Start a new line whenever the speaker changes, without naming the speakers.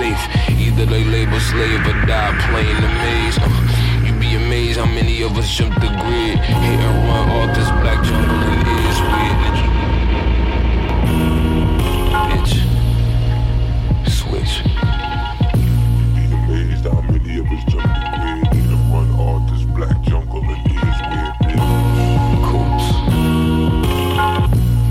safe. Either they labor slave or die playing the maze. You be amazed how many of us jump the grid. Hit and run off this black jungle and it is weird.